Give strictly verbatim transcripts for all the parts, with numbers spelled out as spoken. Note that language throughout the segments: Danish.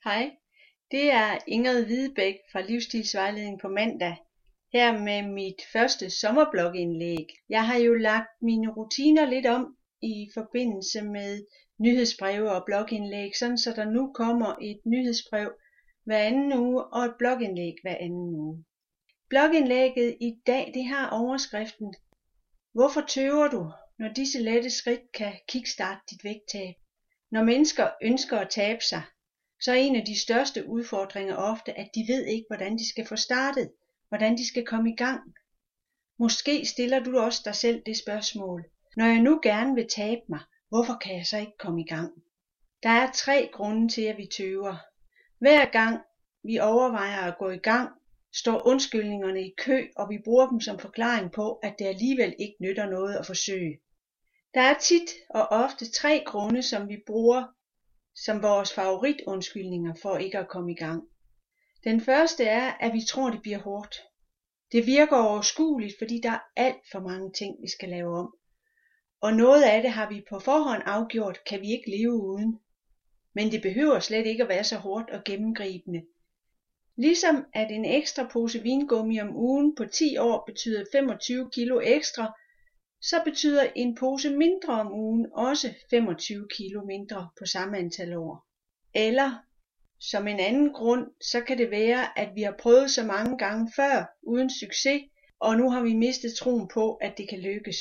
Hej, det er Ingrid Hvidebæk fra Livsstilsvejledning på mandag, her med mit første sommerblogindlæg. Jeg har jo lagt mine rutiner lidt om i forbindelse med nyhedsbreve og blogindlæg, sådan så der nu kommer et nyhedsbrev hver anden uge og et blogindlæg hver anden uge. Blogindlægget i dag det har overskriften: Hvorfor tøver du, når disse lette skridt kan kickstarte dit vægttab? Når mennesker ønsker at tabe sig, så er en af de største udfordringer ofte, at de ved ikke, hvordan de skal få startet, hvordan de skal komme i gang. Måske stiller du også dig selv det spørgsmål: når jeg nu gerne vil tabe mig, hvorfor kan jeg så ikke komme i gang? Der er tre grunde til, at vi tøver. Hver gang vi overvejer at gå i gang, står undskyldningerne i kø, og vi bruger dem som forklaring på, at det alligevel ikke nytter noget at forsøge. Der er tit og ofte tre grunde, som vi bruger som vores favoritundskyldninger for ikke at komme i gang. Den første er, at vi tror, det bliver hårdt. Det virker overskueligt, fordi der er alt for mange ting, vi skal lave om. Og noget af det har vi på forhånd afgjort, kan vi ikke leve uden. Men det behøver slet ikke at være så hårdt og gennemgribende. Ligesom at en ekstra pose vingummi om ugen på ti år betyder femogtyve kilo ekstra, så betyder en pose mindre om ugen også femogtyve kilo mindre på samme antal år. Eller som en anden grund, så kan det være, at vi har prøvet så mange gange før uden succes, og nu har vi mistet troen på, at det kan lykkes.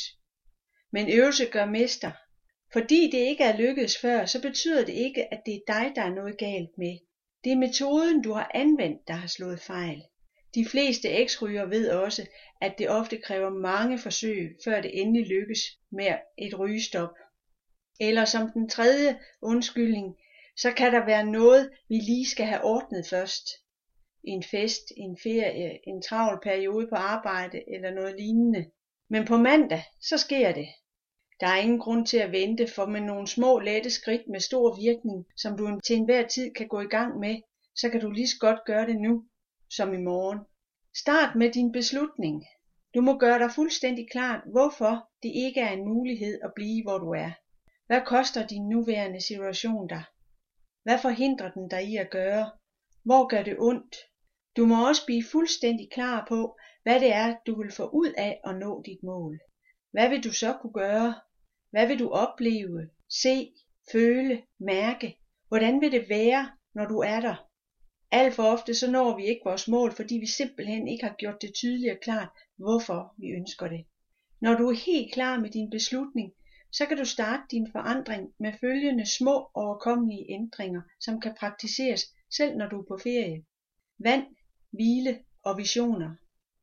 Men øvelse gør mester. Fordi det ikke er lykkedes før, så betyder det ikke, at det er dig, der er noget galt med. Det er metoden, du har anvendt, der har slået fejl. De fleste eksrygere ved også, at det ofte kræver mange forsøg, før det endelig lykkes med et rygestop. Eller som den tredje undskyldning, så kan der være noget, vi lige skal have ordnet først. En fest, en ferie, en travl periode på arbejde eller noget lignende. Men på mandag, så sker det. Der er ingen grund til at vente, for med nogle små lette skridt med stor virkning, som du til enhver tid kan gå i gang med, så kan du lige så godt gøre det nu, som i morgen. Start med din beslutning. Du må gøre dig fuldstændig klart, hvorfor det ikke er en mulighed at blive, hvor du er. Hvad koster din nuværende situation dig? Hvad forhindrer den dig i at gøre? Hvor gør det ondt? Du må også blive fuldstændig klar på, hvad det er, du vil få ud af at nå dit mål. Hvad vil du så kunne gøre? Hvad vil du opleve, se, føle, mærke? Hvordan vil det være, når du er der? Alt for ofte så når vi ikke vores mål, fordi vi simpelthen ikke har gjort det tydeligt og klart, hvorfor vi ønsker det. Når du er helt klar med din beslutning, så kan du starte din forandring med følgende små overkommelige ændringer, som kan praktiseres selv når du er på ferie. Vand, hvile og visioner.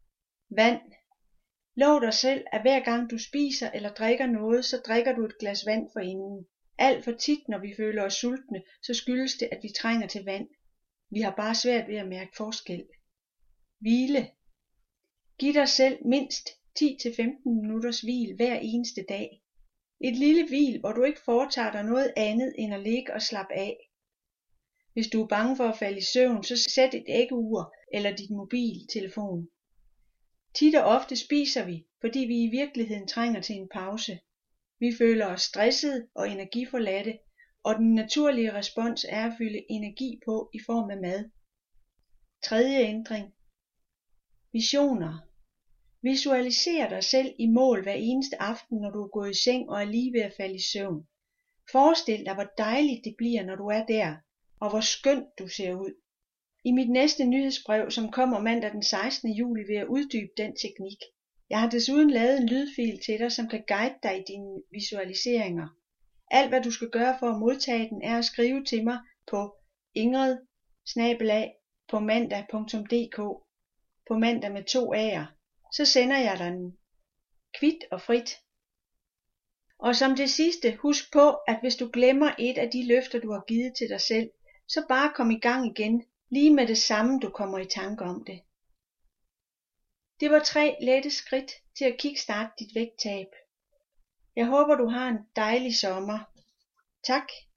Vand. Lov dig selv, at hver gang du spiser eller drikker noget, så drikker du et glas vand forinden. Alt for tit, når vi føler os sultne, så skyldes det, at vi trænger til vand. Vi har bare svært ved at mærke forskel. Hvile. Giv dig selv mindst ti til femten minutters hvil hver eneste dag. Et lille hvil, hvor du ikke foretager dig noget andet end at ligge og slappe af. Hvis du er bange for at falde i søvn, så sæt et æggeur eller dit mobiltelefon. Tit og ofte spiser vi, fordi vi i virkeligheden trænger til en pause. Vi føler os stressede og energiforladte, og den naturlige respons er at fylde energi på i form af mad. Tredje ændring. Visioner. Visualiser dig selv i mål hver eneste aften, når du er gået i seng og er lige ved at falde i søvn. Forestil dig, hvor dejligt det bliver, når du er der, og hvor skønt du ser ud. I mit næste nyhedsbrev, som kommer mandag den sekstende juli, vil jeg uddybe den teknik. Jeg har desuden lavet en lydfil til dig, som kan guide dig i dine visualiseringer. Alt hvad du skal gøre for at modtage den, er at skrive til mig på ingrid bindestreg påmandag punktum dk på mandag med to A'er. Så sender jeg dig den kvit og frit. Og som det sidste, husk på, at hvis du glemmer et af de løfter, du har givet til dig selv, så bare kom i gang igen, lige med det samme, du kommer i tanke om det. Det var tre lette skridt til at kickstarte dit vægttab. Jeg håber, du har en dejlig sommer. Tak.